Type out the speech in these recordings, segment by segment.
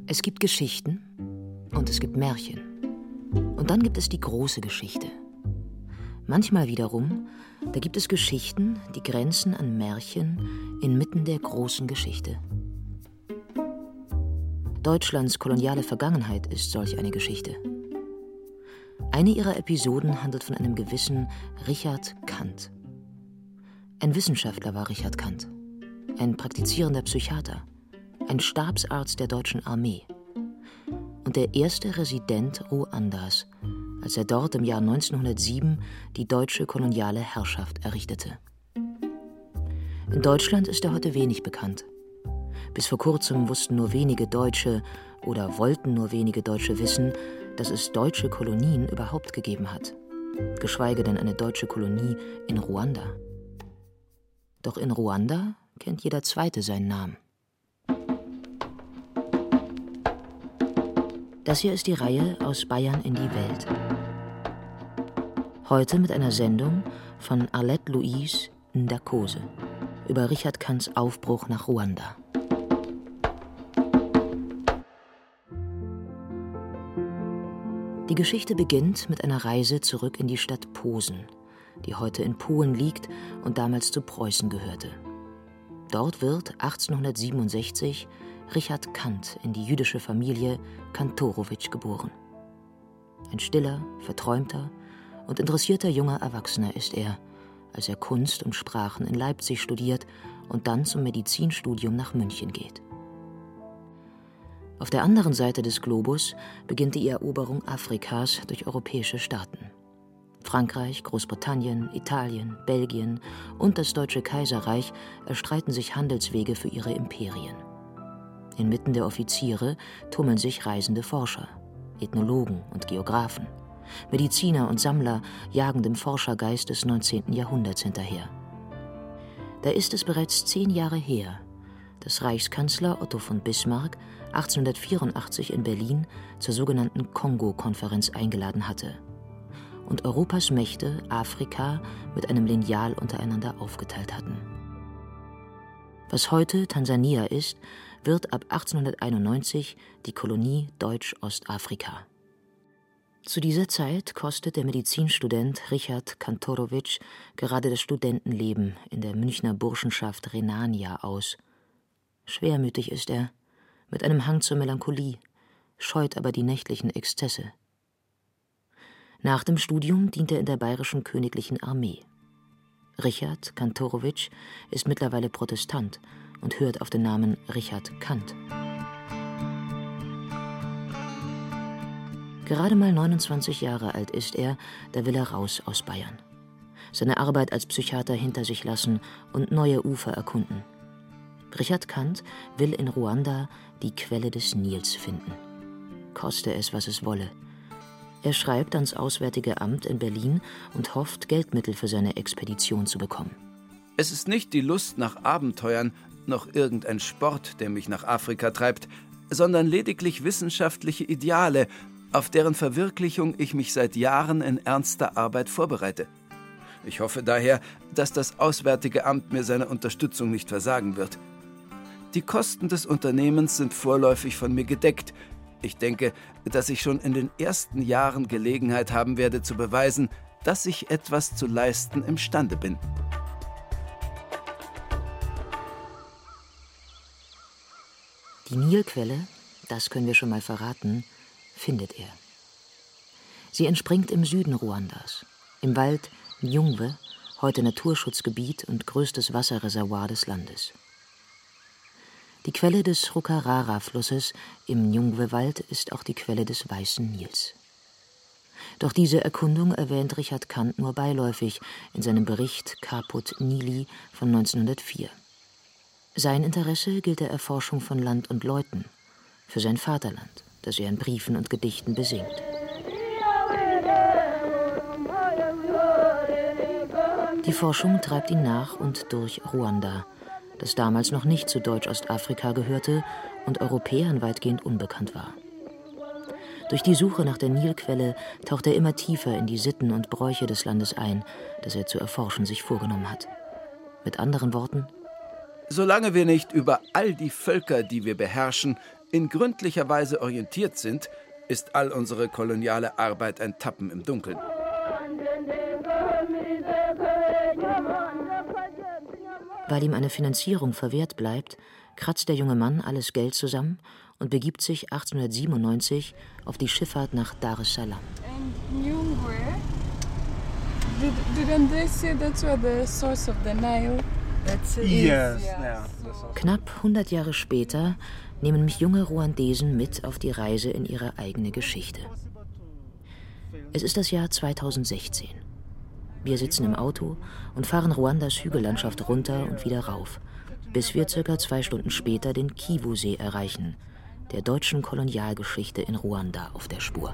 Es gibt Geschichten und es gibt Märchen. Und dann gibt es die große Geschichte. Manchmal wiederum, da gibt es Geschichten, die grenzen an Märchen inmitten der großen Geschichte. Deutschlands koloniale Vergangenheit ist solch eine Geschichte. Eine ihrer Episoden handelt von einem gewissen Richard Kandt. Ein Wissenschaftler war Richard Kandt, ein praktizierender Psychiater, ein Stabsarzt der deutschen Armee und der erste Resident Ruandas, als er dort im Jahr 1907 die deutsche koloniale Herrschaft errichtete. In Deutschland ist er heute wenig bekannt. Bis vor kurzem wussten nur wenige Deutsche oder wollten nur wenige Deutsche wissen, dass es deutsche Kolonien überhaupt gegeben hat, geschweige denn eine deutsche Kolonie in Ruanda. Doch in Ruanda kennt jeder Zweite seinen Namen. Das hier ist die Reihe Aus Bayern in die Welt. Heute mit einer Sendung von Arlette Louise Ndakose über Richard Kandts Aufbruch nach Ruanda. Die Geschichte beginnt mit einer Reise zurück in die Stadt Posen, die heute in Polen liegt und damals zu Preußen gehörte. Dort wird 1867 Richard Kandt in die jüdische Familie Kantorowicz geboren. Ein stiller, verträumter und interessierter junger Erwachsener ist er, als er Kunst und Sprachen in Leipzig studiert und dann zum Medizinstudium nach München geht. Auf der anderen Seite des Globus beginnt die Eroberung Afrikas durch europäische Staaten. Frankreich, Großbritannien, Italien, Belgien und das Deutsche Kaiserreich erstreiten sich Handelswege für ihre Imperien. Inmitten der Offiziere tummeln sich reisende Forscher, Ethnologen und Geographen. Mediziner und Sammler jagen dem Forschergeist des 19. Jahrhunderts hinterher. Da ist es bereits 10 Jahre her, dass Reichskanzler Otto von Bismarck 1884 in Berlin zur sogenannten Kongo-Konferenz eingeladen hatte und Europas Mächte Afrika mit einem Lineal untereinander aufgeteilt hatten. Was heute Tansania ist, wird ab 1891 die Kolonie Deutsch-Ostafrika. Zu dieser Zeit kostet der Medizinstudent Richard Kantorowicz gerade das Studentenleben in der Münchner Burschenschaft Rhenania aus. Schwermütig ist er, mit einem Hang zur Melancholie, scheut aber die nächtlichen Exzesse. Nach dem Studium dient er in der Bayerischen Königlichen Armee. Richard Kantorowicz ist mittlerweile Protestant und hört auf den Namen Richard Kandt. Gerade mal 29 Jahre alt ist er, da will er raus aus Bayern. Seine Arbeit als Psychiater hinter sich lassen und neue Ufer erkunden. Richard Kandt will in Ruanda die Quelle des Nils finden. Koste es, was es wolle. Er schreibt ans Auswärtige Amt in Berlin und hofft, Geldmittel für seine Expedition zu bekommen. Es ist nicht die Lust nach Abenteuern, noch irgendein Sport, der mich nach Afrika treibt, sondern lediglich wissenschaftliche Ideale, auf deren Verwirklichung ich mich seit Jahren in ernster Arbeit vorbereite. Ich hoffe daher, dass das Auswärtige Amt mir seine Unterstützung nicht versagen wird. Die Kosten des Unternehmens sind vorläufig von mir gedeckt. Ich denke, dass ich schon in den ersten Jahren Gelegenheit haben werde zu beweisen, dass ich etwas zu leisten imstande bin. Die Nilquelle, das können wir schon mal verraten, findet er. Sie entspringt im Süden Ruandas, im Wald Nyungwe, heute Naturschutzgebiet und größtes Wasserreservoir des Landes. Die Quelle des Rukarara-Flusses im Nyungwe-Wald ist auch die Quelle des Weißen Nils. Doch diese Erkundung erwähnt Richard Kandt nur beiläufig in seinem Bericht Caput Nili von 1904. Sein Interesse gilt der Erforschung von Land und Leuten, für sein Vaterland, das er in Briefen und Gedichten besingt. Die Forschung treibt ihn nach und durch Ruanda, das damals noch nicht zu Deutsch-Ostafrika gehörte und Europäern weitgehend unbekannt war. Durch die Suche nach der Nilquelle taucht er immer tiefer in die Sitten und Bräuche des Landes ein, das er zu erforschen sich vorgenommen hat. Mit anderen Worten: Solange wir nicht über all die Völker, die wir beherrschen, in gründlicher Weise orientiert sind, ist all unsere koloniale Arbeit ein Tappen im Dunkeln. Weil ihm eine Finanzierung verwehrt bleibt, kratzt der junge Mann alles Geld zusammen und begibt sich 1897 auf die Schifffahrt nach Dar es Salaam. Knapp 100 Jahre später nehmen mich junge Ruandesen mit auf die Reise in ihre eigene Geschichte. Es ist das Jahr 2016. Wir sitzen im Auto und fahren Ruandas Hügellandschaft runter und wieder rauf, bis wir ca. 2 Stunden später den Kivu-See erreichen, der deutschen Kolonialgeschichte in Ruanda auf der Spur.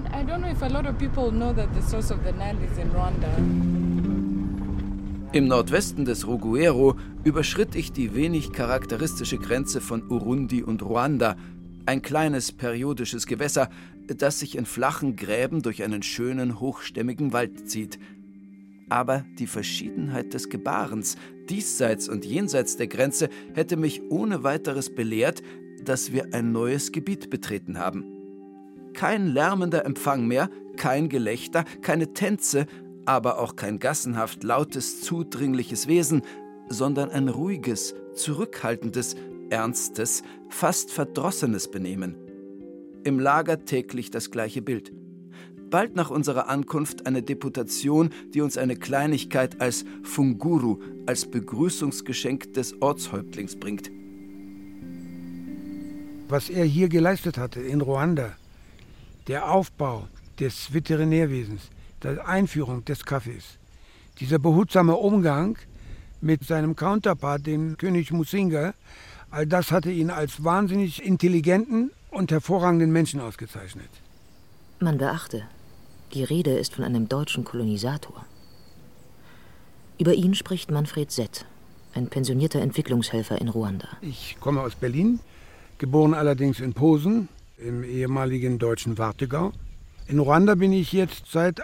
Im Nordwesten des Ruguero überschritt ich die wenig charakteristische Grenze von Urundi und Ruanda, ein kleines periodisches Gewässer, das sich in flachen Gräben durch einen schönen, hochstämmigen Wald zieht. Aber die Verschiedenheit des Gebarens, diesseits und jenseits der Grenze, hätte mich ohne weiteres belehrt, dass wir ein neues Gebiet betreten haben. Kein lärmender Empfang mehr, kein Gelächter, keine Tänze, aber auch kein gassenhaft lautes, zudringliches Wesen, sondern ein ruhiges, zurückhaltendes, ernstes, fast verdrossenes Benehmen. Im Lager täglich das gleiche Bild. Bald nach unserer Ankunft eine Deputation, die uns eine Kleinigkeit als Funguru, als Begrüßungsgeschenk des Ortshäuptlings bringt. Was er hier geleistet hatte in Ruanda, der Aufbau des Veterinärwesens, die Einführung des Kaffees, dieser behutsame Umgang mit seinem Counterpart, dem König Musinga, all das hatte ihn als wahnsinnig intelligenten und hervorragenden Menschen ausgezeichnet. Man beachte, die Rede ist von einem deutschen Kolonisator. Über ihn spricht Manfred Sett, ein pensionierter Entwicklungshelfer in Ruanda. Ich komme aus Berlin, geboren allerdings in Posen, im ehemaligen deutschen Warthegau. In Ruanda bin ich jetzt seit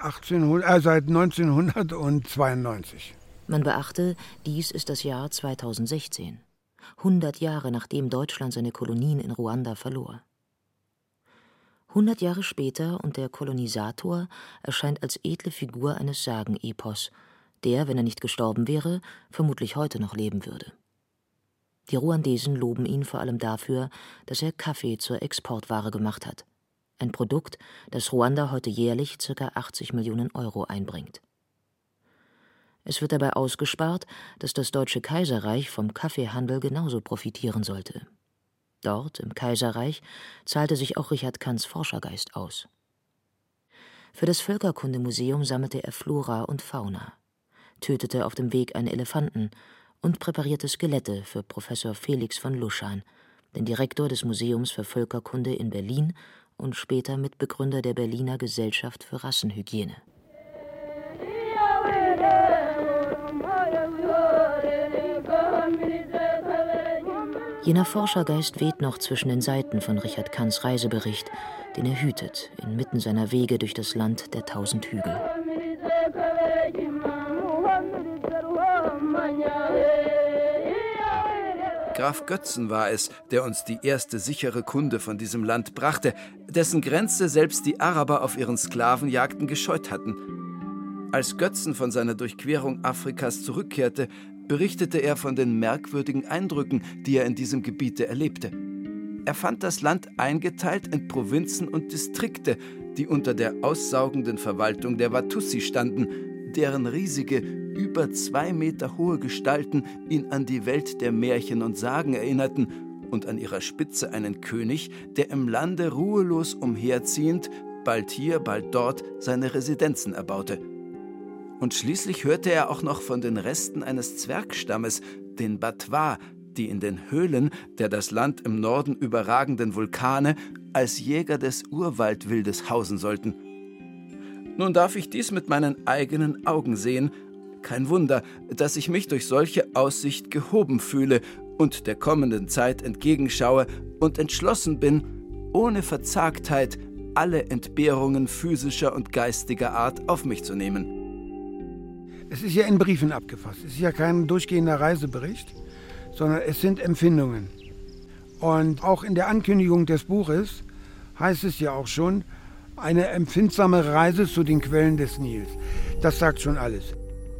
1992. Man beachte, dies ist das Jahr 2016, 100 Jahre nachdem Deutschland seine Kolonien in Ruanda verlor. 100 Jahre später und der Kolonisator erscheint als edle Figur eines Sagenepos, der, wenn er nicht gestorben wäre, vermutlich heute noch leben würde. Die Ruandesen loben ihn vor allem dafür, dass er Kaffee zur Exportware gemacht hat. Ein Produkt, das Ruanda heute jährlich ca. 80 Millionen Euro einbringt. Es wird dabei ausgespart, dass das Deutsche Kaiserreich vom Kaffeehandel genauso profitieren sollte. Dort, im Kaiserreich, zahlte sich auch Richard Kanns Forschergeist aus. Für das Völkerkundemuseum sammelte er Flora und Fauna, tötete auf dem Weg einen Elefanten und präparierte Skelette für Professor Felix von Luschan, den Direktor des Museums für Völkerkunde in Berlin und später Mitbegründer der Berliner Gesellschaft für Rassenhygiene. Jener Forschergeist weht noch zwischen den Seiten von Richard Kanns Reisebericht, den er hütet, inmitten seiner Wege durch das Land der 1000 Hügel. Graf Götzen war es, der uns die erste sichere Kunde von diesem Land brachte, dessen Grenze selbst die Araber auf ihren Sklavenjagden gescheut hatten. Als Götzen von seiner Durchquerung Afrikas zurückkehrte, berichtete er von den merkwürdigen Eindrücken, die er in diesem Gebiete erlebte. Er fand das Land eingeteilt in Provinzen und Distrikte, die unter der aussaugenden Verwaltung der Watussi standen, deren riesige, über 2 Meter hohe Gestalten ihn an die Welt der Märchen und Sagen erinnerten und an ihrer Spitze einen König, der im Lande ruhelos umherziehend, bald hier, bald dort, seine Residenzen erbaute. Und schließlich hörte er auch noch von den Resten eines Zwergstammes, den Batwa, die in den Höhlen der das Land im Norden überragenden Vulkane als Jäger des Urwaldwildes hausen sollten. Nun darf ich dies mit meinen eigenen Augen sehen. Kein Wunder, dass ich mich durch solche Aussicht gehoben fühle und der kommenden Zeit entgegenschaue und entschlossen bin, ohne Verzagtheit alle Entbehrungen physischer und geistiger Art auf mich zu nehmen. Es ist ja in Briefen abgefasst. Es ist ja kein durchgehender Reisebericht, sondern es sind Empfindungen. Und auch in der Ankündigung des Buches heißt es ja auch schon, eine empfindsame Reise zu den Quellen des Nils. Das sagt schon alles.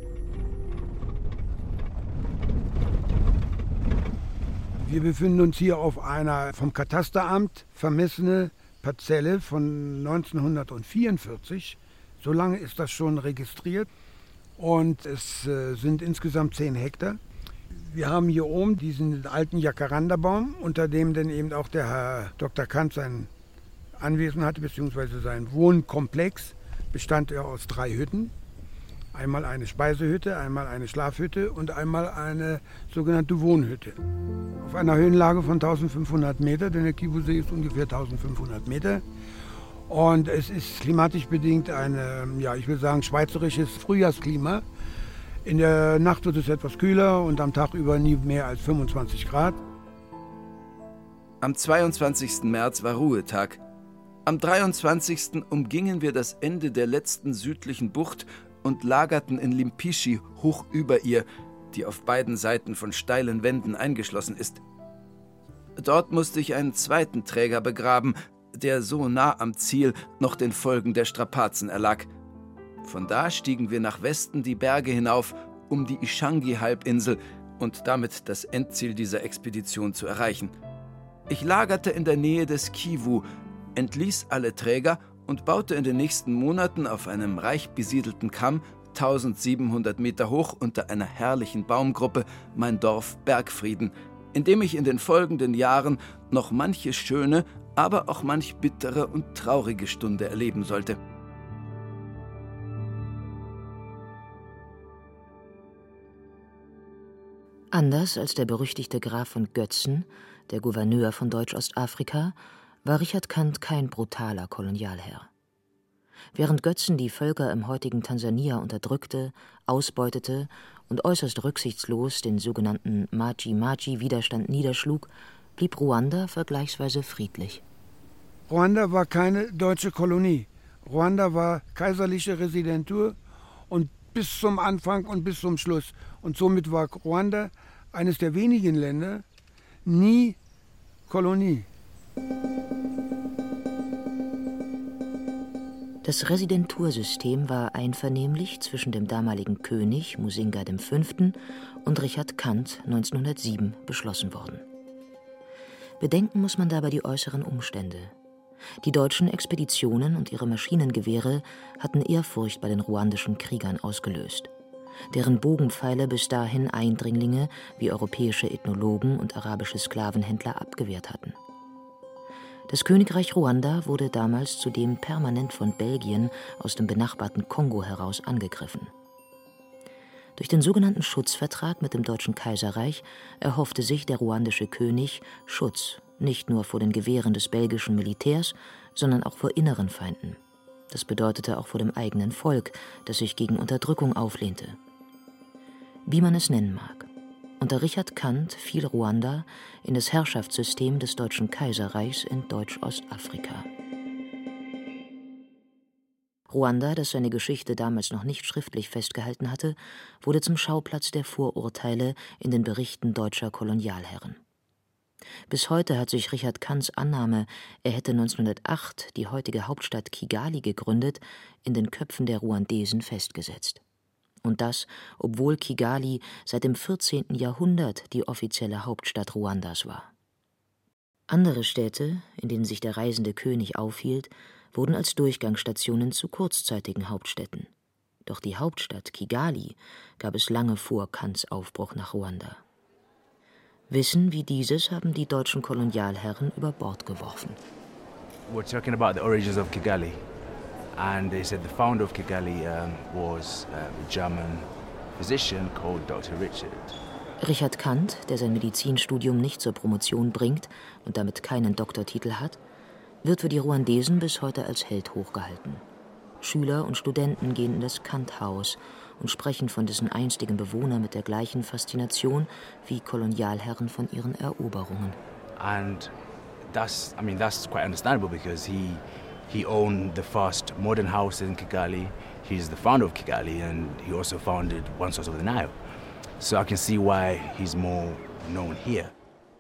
Wir befinden uns hier auf einer vom Katasteramt vermessene Parzelle von 1944. So lange ist das schon registriert und es sind insgesamt 10 Hektar. Wir haben hier oben diesen alten Jacarandabaum, unter dem dann eben auch der Herr Dr. Kant sein Anwesen hatte, beziehungsweise sein Wohnkomplex, bestand er aus 3 Hütten. Einmal eine Speisehütte, einmal eine Schlafhütte und einmal eine sogenannte Wohnhütte. Auf einer Höhenlage von 1500 Meter, denn der Kivu-See ist ungefähr 1500 Meter. Und es ist klimatisch bedingt ein, ich will sagen, schweizerisches Frühjahrsklima. In der Nacht wird es etwas kühler und am Tag über nie mehr als 25 Grad. Am 22. März war Ruhetag. Am 23. umgingen wir das Ende der letzten südlichen Bucht und lagerten in Limpichi hoch über ihr, die auf beiden Seiten von steilen Wänden eingeschlossen ist. Dort musste ich einen zweiten Träger begraben, der so nah am Ziel noch den Folgen der Strapazen erlag. Von da stiegen wir nach Westen die Berge hinauf, um die Ishangi-Halbinsel und damit das Endziel dieser Expedition zu erreichen. Ich lagerte in der Nähe des Kivu, entließ alle Träger und baute in den nächsten Monaten auf einem reich besiedelten Kamm, 1700 Meter hoch unter einer herrlichen Baumgruppe, mein Dorf Bergfrieden, in dem ich in den folgenden Jahren noch manche schöne, aber auch manch bittere und traurige Stunde erleben sollte. Anders als der berüchtigte Graf von Götzen, der Gouverneur von Deutsch-Ostafrika, war Richard Kant kein brutaler Kolonialherr. Während Götzen die Völker im heutigen Tansania unterdrückte, ausbeutete und äußerst rücksichtslos den sogenannten Maji-Maji-Widerstand niederschlug, blieb Ruanda vergleichsweise friedlich. Ruanda war keine deutsche Kolonie. Ruanda war kaiserliche Residentur und bis zum Anfang und bis zum Schluss. Und somit war Ruanda eines der wenigen Länder nie Kolonie. Das Residentursystem war einvernehmlich zwischen dem damaligen König Musinga V. und Richard Kant 1907 beschlossen worden. Bedenken muss man dabei die äußeren Umstände. Die deutschen Expeditionen und ihre Maschinengewehre hatten Ehrfurcht bei den ruandischen Kriegern ausgelöst, deren Bogenpfeile bis dahin Eindringlinge wie europäische Ethnologen und arabische Sklavenhändler abgewehrt hatten. Das Königreich Ruanda wurde damals zudem permanent von Belgien aus dem benachbarten Kongo heraus angegriffen. Durch den sogenannten Schutzvertrag mit dem Deutschen Kaiserreich erhoffte sich der ruandische König Schutz, nicht nur vor den Gewehren des belgischen Militärs, sondern auch vor inneren Feinden. Das bedeutete auch vor dem eigenen Volk, das sich gegen Unterdrückung auflehnte. Wie man es nennen mag. Unter Richard Kant fiel Ruanda in das Herrschaftssystem des Deutschen Kaiserreichs in Deutsch-Ostafrika. Ruanda, das seine Geschichte damals noch nicht schriftlich festgehalten hatte, wurde zum Schauplatz der Vorurteile in den Berichten deutscher Kolonialherren. Bis heute hat sich Richard Kants Annahme, er hätte 1908 die heutige Hauptstadt Kigali gegründet, in den Köpfen der Ruandesen festgesetzt. Und das, obwohl Kigali seit dem 14. Jahrhundert die offizielle Hauptstadt Ruandas war. Andere Städte, in denen sich der reisende König aufhielt, wurden als Durchgangsstationen zu kurzzeitigen Hauptstädten. Doch die Hauptstadt Kigali gab es lange vor Kants Aufbruch nach Ruanda. Wissen wie dieses haben die deutschen Kolonialherren über Bord geworfen. We're talking about the origins of Kigali. And they said the founder of Kigali was a German physician called Dr. Richard. Richard Kant, der sein Medizinstudium nicht zur Promotion bringt und damit keinen Doktortitel hat, wird für die Ruandesen bis heute als Held hochgehalten. Schüler und Studenten gehen in das Kant-Haus und sprechen von dessen einstigen Bewohner mit der gleichen Faszination wie Kolonialherren von ihren Eroberungen. And that's quite understandable because he owned the first modern house in Kigali. He's the founder of Kigali and he also founded one source of the Nile. So I can see why he's more known here.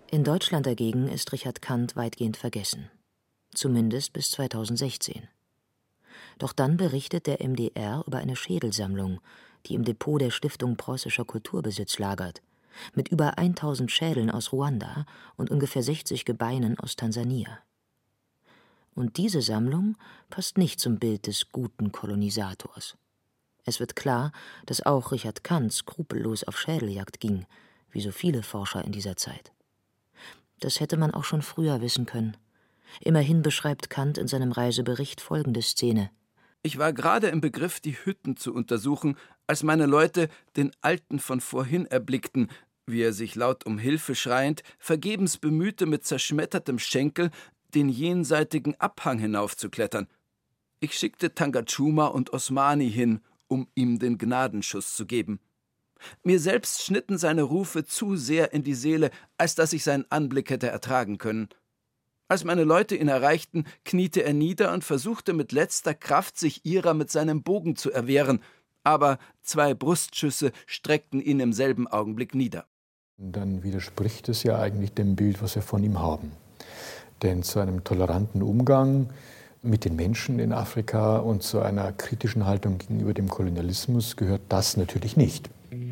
In Deutschland dagegen ist Richard Kandt weitgehend vergessen. Zumindest bis 2016. Doch dann berichtet der MDR über eine Schädelsammlung, die im Depot der Stiftung Preußischer Kulturbesitz lagert, mit über 1000 Schädeln aus Ruanda und ungefähr 60 Gebeinen aus Tansania. Und diese Sammlung passt nicht zum Bild des guten Kolonisators. Es wird klar, dass auch Richard Kandt skrupellos auf Schädeljagd ging, wie so viele Forscher in dieser Zeit. Das hätte man auch schon früher wissen können. Immerhin beschreibt Kandt in seinem Reisebericht folgende Szene. Ich war gerade im Begriff, die Hütten zu untersuchen, als meine Leute den Alten von vorhin erblickten, wie er sich laut um Hilfe schreiend, vergebens bemühte, mit zerschmettertem Schenkel den jenseitigen Abhang hinaufzuklettern. Ich schickte Tangachuma und Osmani hin, um ihm den Gnadenschuss zu geben. Mir selbst schnitten seine Rufe zu sehr in die Seele, als dass ich seinen Anblick hätte ertragen können. Als meine Leute ihn erreichten, kniete er nieder und versuchte mit letzter Kraft, sich ihrer mit seinem Bogen zu erwehren, aber 2 Brustschüsse streckten ihn im selben Augenblick nieder. Dann widerspricht es ja eigentlich dem Bild, was wir von ihm haben. Denn zu einem toleranten Umgang mit den Menschen in Afrika und zu einer kritischen Haltung gegenüber dem Kolonialismus gehört das natürlich nicht.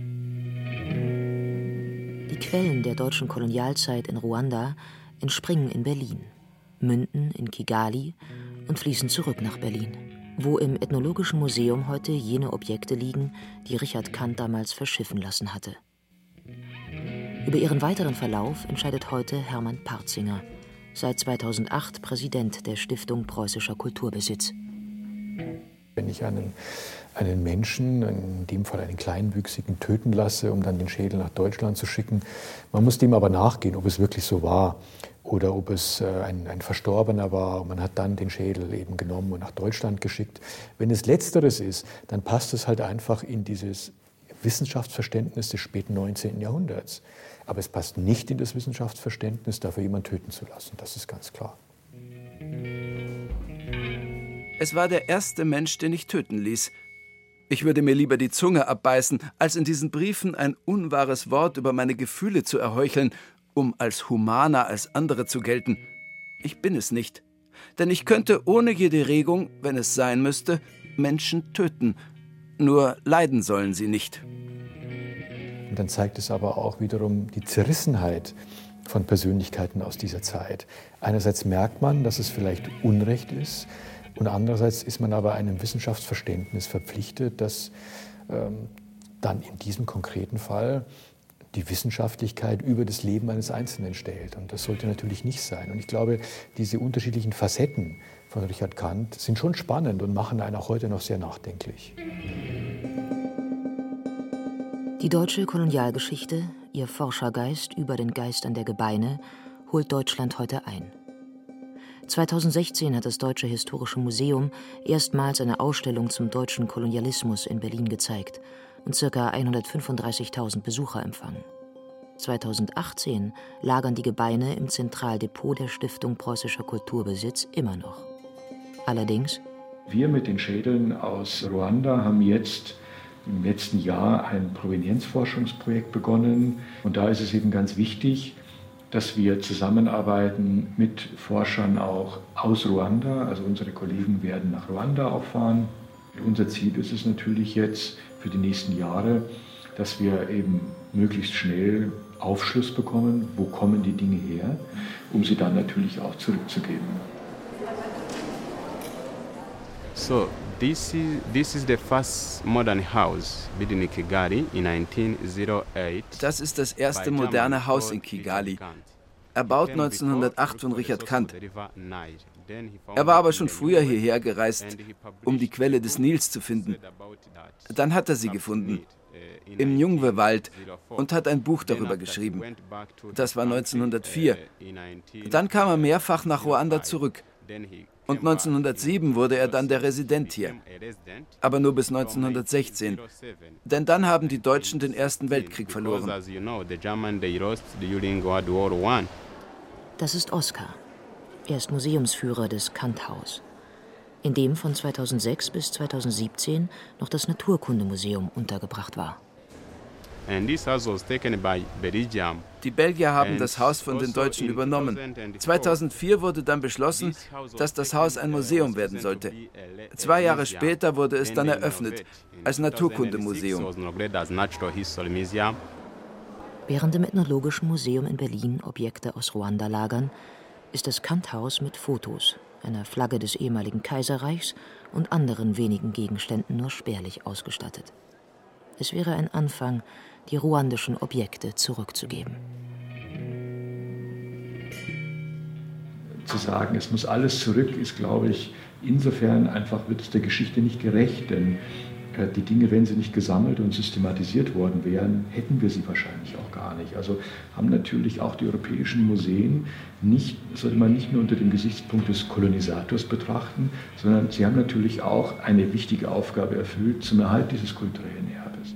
Die Quellen der deutschen Kolonialzeit in Ruanda entspringen in Berlin, münden in Kigali und fließen zurück nach Berlin, wo im Ethnologischen Museum heute jene Objekte liegen, die Richard Kandt damals verschiffen lassen hatte. Über ihren weiteren Verlauf entscheidet heute Hermann Partzinger, seit 2008 Präsident der Stiftung Preußischer Kulturbesitz. Wenn ich einen Menschen, in dem Fall einen Kleinwüchsigen, töten lasse, um dann den Schädel nach Deutschland zu schicken, man muss dem aber nachgehen, ob es wirklich so war oder ob es ein Verstorbener war. Und man hat dann den Schädel eben genommen und nach Deutschland geschickt. Wenn es Letzteres ist, dann passt es halt einfach in dieses Wissenschaftsverständnis des späten 19. Jahrhunderts. Aber es passt nicht in das Wissenschaftsverständnis, dafür jemanden töten zu lassen. Das ist ganz klar. Es war der erste Mensch, den ich töten ließ. Ich würde mir lieber die Zunge abbeißen, als in diesen Briefen ein unwahres Wort über meine Gefühle zu erheucheln, um als humaner als andere zu gelten. Ich bin es nicht. Denn ich könnte ohne jede Regung, wenn es sein müsste, Menschen töten. Nur leiden sollen sie nicht. Und dann zeigt es aber auch wiederum die Zerrissenheit von Persönlichkeiten aus dieser Zeit. Einerseits merkt man, dass es vielleicht Unrecht ist, und andererseits ist man aber einem Wissenschaftsverständnis verpflichtet, das dann in diesem konkreten Fall die Wissenschaftlichkeit über das Leben eines Einzelnen stellt. Und das sollte natürlich nicht sein. Und ich glaube, diese unterschiedlichen Facetten von Richard Kandt sind schon spannend und machen einen auch heute noch sehr nachdenklich. Die deutsche Kolonialgeschichte, ihr Forschergeist über den Geistern der Gebeine, holt Deutschland heute ein. 2016 hat das Deutsche Historische Museum erstmals eine Ausstellung zum deutschen Kolonialismus in Berlin gezeigt und ca. 135.000 Besucher empfangen. 2018 lagern die Gebeine im Zentraldepot der Stiftung Preußischer Kulturbesitz immer noch. Allerdings: Wir mit den Schädeln aus Ruanda haben jetzt im letzten Jahr ein Provenienzforschungsprojekt begonnen. Und da ist es eben ganz wichtig, dass wir zusammenarbeiten mit Forschern auch aus Ruanda. Also unsere Kollegen werden nach Ruanda auch fahren. Und unser Ziel ist es natürlich jetzt für die nächsten Jahre, dass wir eben möglichst schnell Aufschluss bekommen, wo kommen die Dinge her, um sie dann natürlich auch zurückzugeben. So, this is the first modern house built in Kigali in 1908. Das ist das erste moderne Haus in Kigali, erbaut 1908 von Richard Kandt. Er war aber schon früher hierher gereist, um die Quelle des Nils zu finden. Dann hat er sie gefunden, im Nyungwe-Wald, und hat ein Buch darüber geschrieben. Das war 1904. Dann kam er mehrfach nach Ruanda zurück. Und 1907 wurde er dann der Resident hier. Aber nur bis 1916. Denn dann haben die Deutschen den Ersten Weltkrieg verloren. Das ist Oskar. Er ist Museumsführer des Kandt-Haus, in dem von 2006 bis 2017 noch das Naturkundemuseum untergebracht war. Die Belgier haben das Haus von den Deutschen übernommen. 2004 wurde dann beschlossen, dass das Haus ein Museum werden sollte. 2 Jahre später wurde es dann eröffnet, als Naturkundemuseum. Während im Ethnologischen Museum in Berlin Objekte aus Ruanda lagern, ist das Kant-Haus mit Fotos, einer Flagge des ehemaligen Kaiserreichs und anderen wenigen Gegenständen nur spärlich ausgestattet. Es wäre ein Anfang, die ruandischen Objekte zurückzugeben. Zu sagen, es muss alles zurück, ist, glaube ich, insofern einfach wird es der Geschichte nicht gerecht, denn die Dinge, wenn sie nicht gesammelt und systematisiert worden wären, hätten wir sie wahrscheinlich auch gar nicht. Also haben natürlich auch die europäischen Museen sollte man nicht nur unter dem Gesichtspunkt des Kolonisators betrachten, sondern sie haben natürlich auch eine wichtige Aufgabe erfüllt zum Erhalt dieses kulturellen Erbes.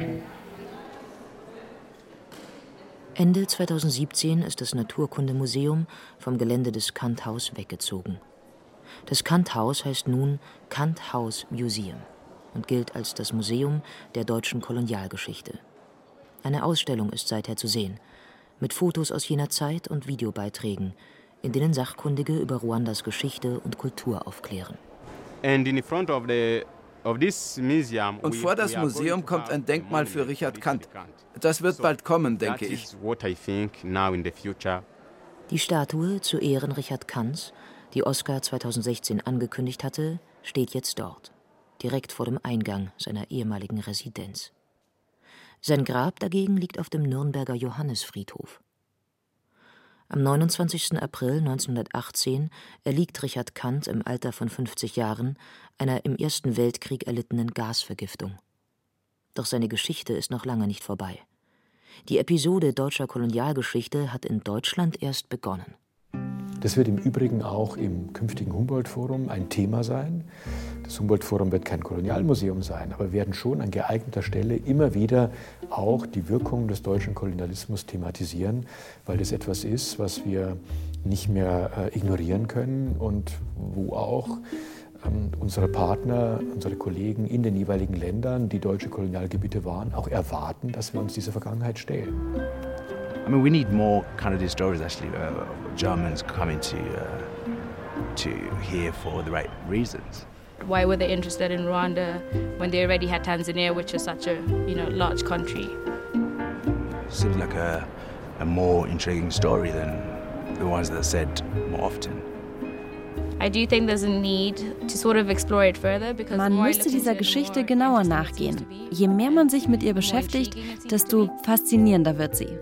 Ende 2017 ist das Naturkundemuseum vom Gelände des Kant-Haus weggezogen. Das Kant-Haus heißt nun Kant-Haus Museum und gilt als das Museum der deutschen Kolonialgeschichte. Eine Ausstellung ist seither zu sehen, mit Fotos aus jener Zeit und Videobeiträgen, in denen Sachkundige über Ruandas Geschichte und Kultur aufklären. Und vor das Museum kommt ein Denkmal für Richard Kant. Das wird bald kommen, denke ich. Die Statue zu Ehren Richard Kants, die Oscar 2016 angekündigt hatte, steht jetzt dort, direkt vor dem Eingang seiner ehemaligen Residenz. Sein Grab dagegen liegt auf dem Nürnberger Johannisfriedhof. Am 29. April 1918 erliegt Richard Kant im Alter von 50 Jahren einer im Ersten Weltkrieg erlittenen Gasvergiftung. Doch seine Geschichte ist noch lange nicht vorbei. Die Episode deutscher Kolonialgeschichte hat in Deutschland erst begonnen. Das wird im Übrigen auch im künftigen Humboldt-Forum ein Thema sein. Das Humboldt-Forum wird kein Kolonialmuseum sein, aber werden schon an geeigneter Stelle immer wieder auch die Wirkung des deutschen Kolonialismus thematisieren, weil das etwas ist, was wir nicht mehr ignorieren können und wo auch unsere Partner, unsere Kollegen in den jeweiligen Ländern, die deutsche Kolonialgebiete waren, auch erwarten, dass wir uns dieser Vergangenheit stellen. I mean, we need more kind of these stories, actually, Germans coming to here for the right reasons. Why were they interested in Rwanda when they already had Tanzania, which is such a large country? Seems like a more intriguing story than the ones that are said more often. I do think there's a need to sort of explore it further because man müsste dieser Geschichte genauer nachgehen. Je mehr man sich mit ihr beschäftigt, desto faszinierender wird sie.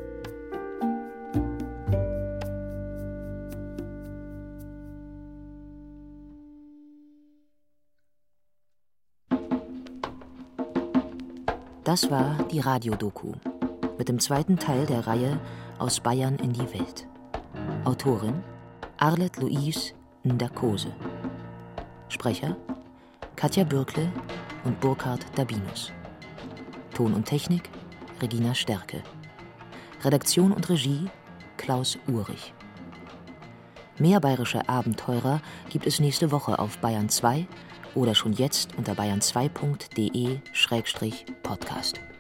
Das war die Radiodoku mit dem zweiten Teil der Reihe Aus Bayern in die Welt. Autorin Arlette Louise Ndakose. Sprecher Katja Bürkle und Burkhard Dabinus. Ton und Technik Regina Stärke. Redaktion und Regie Klaus Uhrich. Mehr bayerische Abenteurer gibt es nächste Woche auf Bayern 2 oder schon jetzt unter bayern2.de/podcast.